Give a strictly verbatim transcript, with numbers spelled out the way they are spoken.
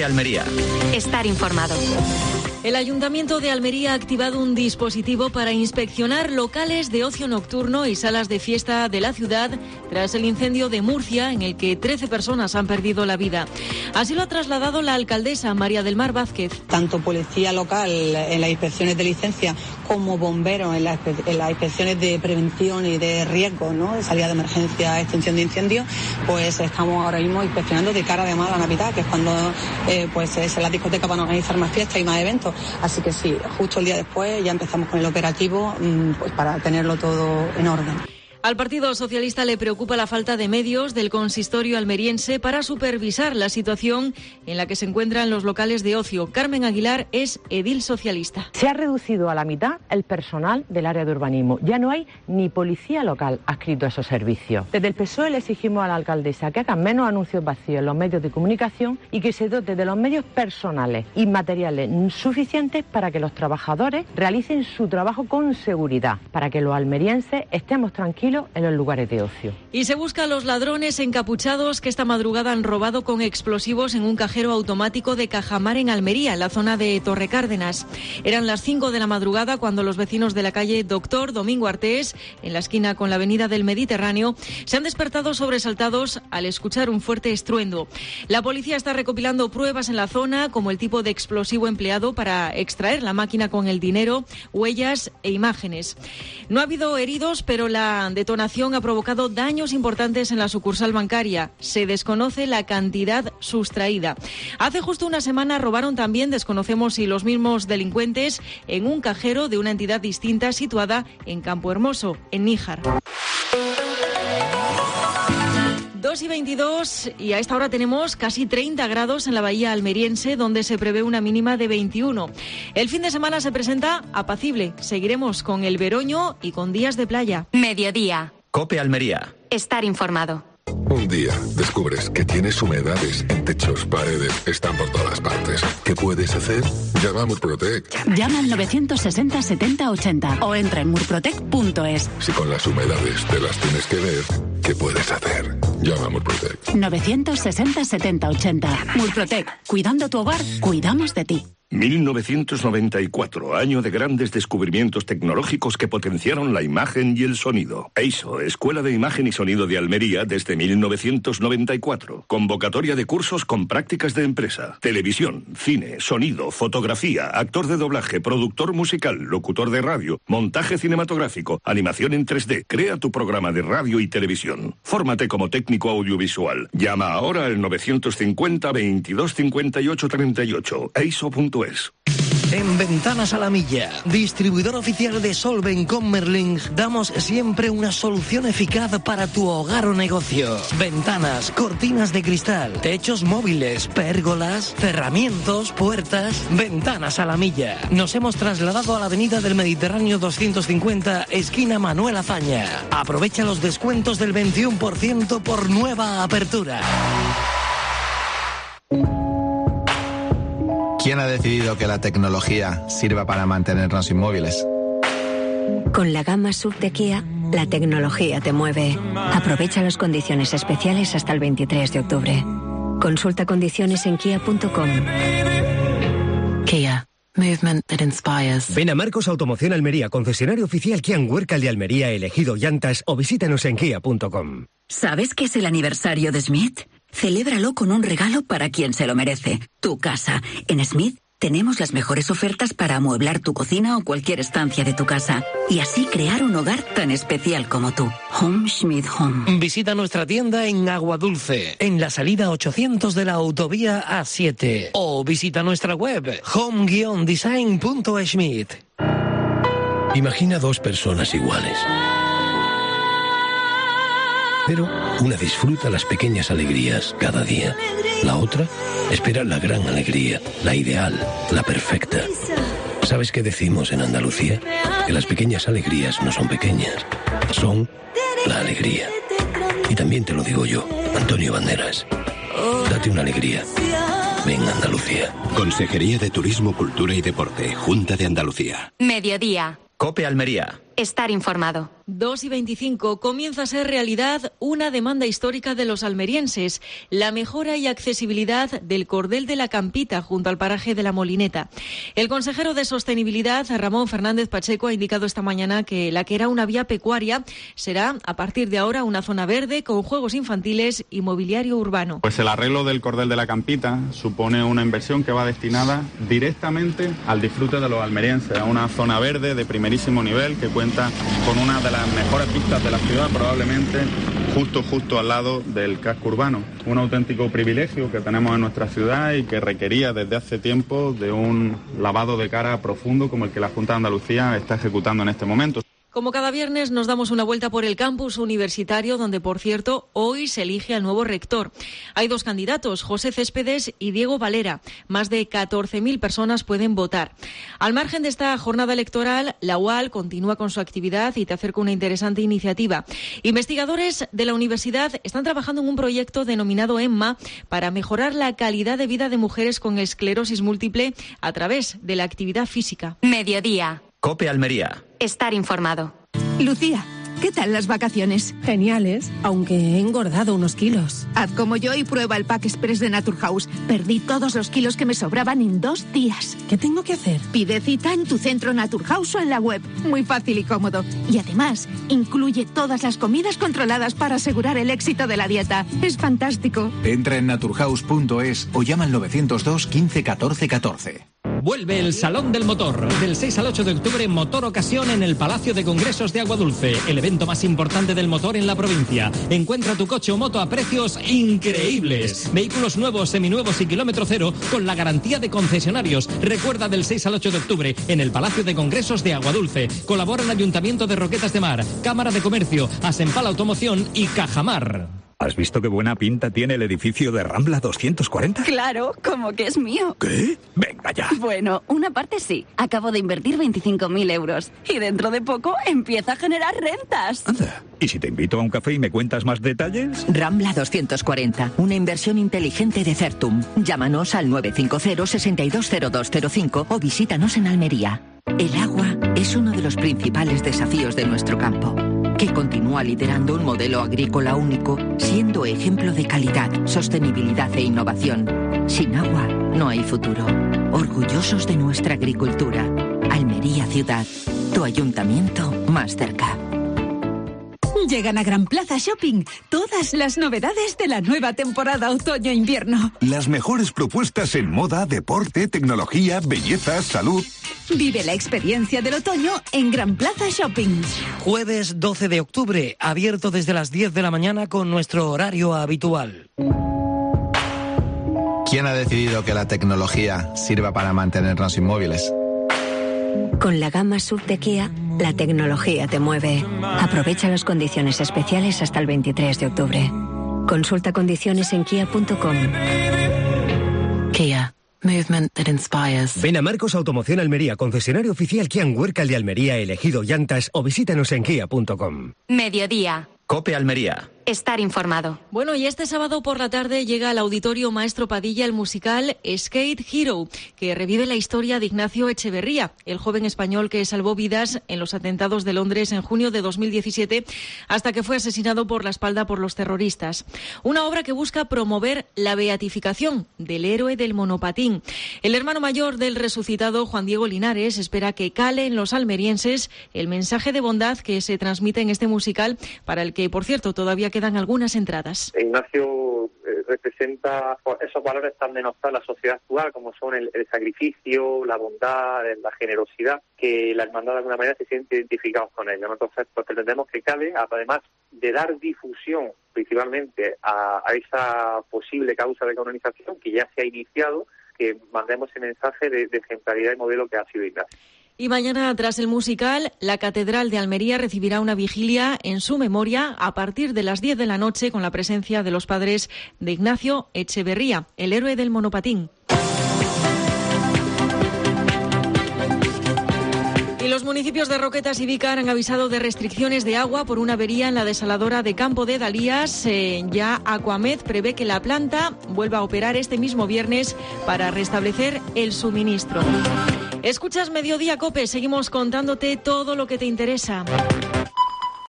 Almería. Estar informado. El Ayuntamiento de Almería ha activado un dispositivo para inspeccionar locales de ocio nocturno y salas de fiesta de la ciudad tras el incendio de Murcia, en el que trece personas han perdido la vida. Así lo ha trasladado la alcaldesa María del Mar Vázquez. Tanto policía local en las inspecciones de licencia como bomberos en las, en las inspecciones de prevención y de riesgo, ¿no? De salida de emergencia, extinción de incendios, pues estamos ahora mismo inspeccionando de cara además a la Navidad, que es cuando eh, pues es en la discoteca van a organizar más fiestas y más eventos. Así que sí, justo el día después ya empezamos con el operativo pues para tenerlo todo en orden. Al Partido Socialista le preocupa la falta de medios del consistorio almeriense para supervisar la situación en la que se encuentran los locales de ocio. Carmen Aguilar es edil socialista. Se ha reducido a la mitad el personal del área de urbanismo. Ya no hay ni policía local adscrito a esos servicios. Desde el P S O E le exigimos a la alcaldesa que hagan menos anuncios vacíos en los medios de comunicación y que se dote de los medios personales y materiales suficientes para que los trabajadores realicen su trabajo con seguridad, para que los almerienses estemos tranquilos en los lugares de ocio. Y se busca a los ladrones encapuchados que esta madrugada han robado con explosivos en un cajero automático de Cajamar en Almería, en la zona de Torrecárdenas. Eran las cinco de la madrugada cuando los vecinos de la calle Doctor Domingo Artés, en la esquina con la avenida del Mediterráneo, se han despertado sobresaltados al escuchar un fuerte estruendo. La policía está recopilando pruebas en la zona, como el tipo de explosivo empleado para extraer la máquina con el dinero, huellas e imágenes. No ha habido heridos, pero la detonación ha provocado daños importantes en la sucursal bancaria. Se desconoce la cantidad sustraída. Hace justo una semana robaron también, desconocemos si los mismos delincuentes, en un cajero de una entidad distinta situada en Campo Hermoso, en Níjar. dos y veintidós y a esta hora tenemos casi treinta grados en la bahía almeriense, donde se prevé una mínima de veintiuno. El fin de semana se presenta apacible. Seguiremos con el veroño y con días de playa. Mediodía. COPE Almería. Estar informado. Un día descubres que tienes humedades en techos, paredes, están por todas partes. ¿Qué puedes hacer? Llama a Murprotec. Llama al novecientos sesenta setenta ochenta o entra en murprotec punto es. Si con las humedades te las tienes que ver, ¿qué puedes hacer? Llama a Murprotec. novecientos sesenta setenta ochenta. Murprotec. Cuidando tu hogar, cuidamos de ti. mil novecientos noventa y cuatro, año de grandes descubrimientos tecnológicos que potenciaron la imagen y el sonido. E I S O, Escuela de Imagen y Sonido de Almería, desde mil novecientos noventa y cuatro. Convocatoria de cursos con prácticas de empresa. Televisión, cine, sonido, fotografía, actor de doblaje, productor musical, locutor de radio, montaje cinematográfico, animación en tres D. Crea tu programa de radio y televisión. Fórmate como técnico audiovisual. Llama ahora al novecientos cincuenta veintidós cincuenta y ocho treinta y ocho. e i s o punto es. En Ventanas a la Milla, distribuidor oficial de Solven con Merlin, damos siempre una solución eficaz para tu hogar o negocio. Ventanas, cortinas de cristal, techos móviles, pérgolas, cerramientos, puertas. Ventanas a la Milla. Nos hemos trasladado a la avenida del Mediterráneo doscientos cincuenta, esquina Manuel Azaña. Aprovecha los descuentos del veintiuno por ciento por nueva apertura. ¿Quién ha decidido que la tecnología sirva para mantenernos inmóviles? Con la gama S U V de Kia, la tecnología te mueve. Aprovecha las condiciones especiales hasta el veintitrés de octubre. Consulta condiciones en kia punto com. Kia. Movement that inspires. Ven a Marcos Automoción Almería, concesionario oficial Kia en Huércal de Almería, elegido llantas, o visítanos en kia punto com. ¿Sabes qué es el aniversario de Smith? Celébralo con un regalo para quien se lo merece. Tu casa. En Smith tenemos las mejores ofertas para amueblar tu cocina o cualquier estancia de tu casa. Y así crear un hogar tan especial como tú. Home Smith Home. Visita nuestra tienda en Aguadulce, en la salida ochocientos de la autovía A siete. O visita nuestra web home guion design punto schmidt. Imagina dos personas iguales. Pero una disfruta las pequeñas alegrías cada día. La otra espera la gran alegría, la ideal, la perfecta. ¿Sabes qué decimos en Andalucía? Que las pequeñas alegrías no son pequeñas, son la alegría. Y también te lo digo yo, Antonio Banderas. Date una alegría. Ven Andalucía. Consejería de Turismo, Cultura y Deporte, Junta de Andalucía. Mediodía. COPE Almería. Estar informado. dos y veinticinco. Comienza a ser realidad una demanda histórica de los almerienses, la mejora y accesibilidad del Cordel de la Campita junto al paraje de la Molineta. El consejero de Sostenibilidad, Ramón Fernández Pacheco, ha indicado esta mañana que la que era una vía pecuaria será, a partir de ahora, una zona verde con juegos infantiles y mobiliario urbano. Pues el arreglo del Cordel de la Campita supone una inversión que va destinada directamente al disfrute de los almerienses, a una zona verde de primerísimo nivel que cuenta con una de las las mejores pistas de la ciudad, probablemente justo, justo al lado del casco urbano. Un auténtico privilegio que tenemos en nuestra ciudad y que requería desde hace tiempo de un lavado de cara profundo como el que la Junta de Andalucía está ejecutando en este momento. Como cada viernes nos damos una vuelta por el campus universitario, donde, por cierto, hoy se elige al nuevo rector. Hay dos candidatos, José Céspedes y Diego Valera. Más de catorce mil personas pueden votar. Al margen de esta jornada electoral, la U A L continúa con su actividad y te acerca una interesante iniciativa. Investigadores de la universidad están trabajando en un proyecto denominado EMMA para mejorar la calidad de vida de mujeres con esclerosis múltiple a través de la actividad física. Mediodía. COPE Almería. Estar informado. Lucía, ¿qué tal las vacaciones? Geniales, aunque he engordado unos kilos. Haz como yo y prueba el Pack Express de Naturhaus. Perdí todos los kilos que me sobraban en dos días. ¿Qué tengo que hacer? Pide cita en tu centro Naturhaus o en la web. Muy fácil y cómodo. Y además, incluye todas las comidas controladas para asegurar el éxito de la dieta. Es fantástico. Entra en naturhaus punto es o llama al novecientos dos quince catorce catorce. Vuelve el Salón del Motor. Del seis al ocho de octubre, Motor Ocasión en el Palacio de Congresos de Aguadulce. El evento más importante del motor en la provincia. Encuentra tu coche o moto a precios increíbles. Vehículos nuevos, seminuevos y kilómetro cero con la garantía de concesionarios. Recuerda, del seis al ocho de octubre en el Palacio de Congresos de Aguadulce. Colaboran Ayuntamiento de Roquetas de Mar, Cámara de Comercio, Asenpal Automoción y Cajamar. ¿Has visto qué buena pinta tiene el edificio de Rambla doscientos cuarenta? Claro, como que es mío. ¿Qué? Venga ya. Bueno, una parte sí. Acabo de invertir veinticinco mil euros. Y dentro de poco empieza a generar rentas. Anda. ¿Y si te invito a un café y me cuentas más detalles? Rambla doscientos cuarenta, una inversión inteligente de Certum. Llámanos al nueve cinco cero, seis dos cero dos cero cinco o visítanos en Almería. El agua es uno de los principales desafíos de nuestro campo, que continúa liderando un modelo agrícola único, siendo ejemplo de calidad, sostenibilidad e innovación. Sin agua no hay futuro. Orgullosos de nuestra agricultura. Almería Ciudad, tu ayuntamiento más cerca. Llegan a Gran Plaza Shopping todas las novedades de la nueva temporada otoño-invierno. Las mejores propuestas en moda, deporte, tecnología, belleza, salud. Vive la experiencia del otoño en Gran Plaza Shopping. Jueves doce de octubre, abierto desde las diez de la mañana con nuestro horario habitual. ¿Quién ha decidido que la tecnología sirva para mantenernos inmóviles? Con la gama S U V de Kia, la tecnología te mueve. Aprovecha las condiciones especiales hasta el veintitrés de octubre. Consulta condiciones en kia punto com. Kia. Movement that inspires. Ven a Marcos Automoción Almería, concesionario oficial Kia Huércal de Almería, elegido llantas, o visítanos en kia punto com. Mediodía. COPE Almería. Estar informado. Bueno, y este sábado por la tarde llega al Auditorio Maestro Padilla el musical Skate Hero, que revive la historia de Ignacio Echeverría, el joven español que salvó vidas en los atentados de Londres en junio de dos mil diecisiete, hasta que fue asesinado por la espalda por los terroristas. Una obra que busca promover la beatificación del héroe del monopatín. El hermano mayor del resucitado, Juan Diego Linares, espera que cale en los almerienses el mensaje de bondad que se transmite en este musical, para el que, por cierto, todavía quedan algunas entradas. Ignacio eh, representa esos valores tan denostados en la sociedad actual, como son el, el sacrificio, la bondad, la generosidad, que la hermandad de alguna manera se siente identificados con ellos. Entonces, pues pretendemos que cale, además de dar difusión principalmente a, a esa posible causa de canonización que ya se ha iniciado, que mandemos ese mensaje de, de ejemplaridad y modelo que ha sido Ignacio. Y mañana, tras el musical, la Catedral de Almería recibirá una vigilia en su memoria a partir de las diez de la noche, con la presencia de los padres de Ignacio Echeverría, el héroe del monopatín. Y los municipios de Roquetas y Vícar han avisado de restricciones de agua por una avería en la desaladora de Campo de Dalías. Eh, ya Aquamed prevé que la planta vuelva a operar este mismo viernes para restablecer el suministro. Escuchas Mediodía COPE, seguimos contándote todo lo que te interesa.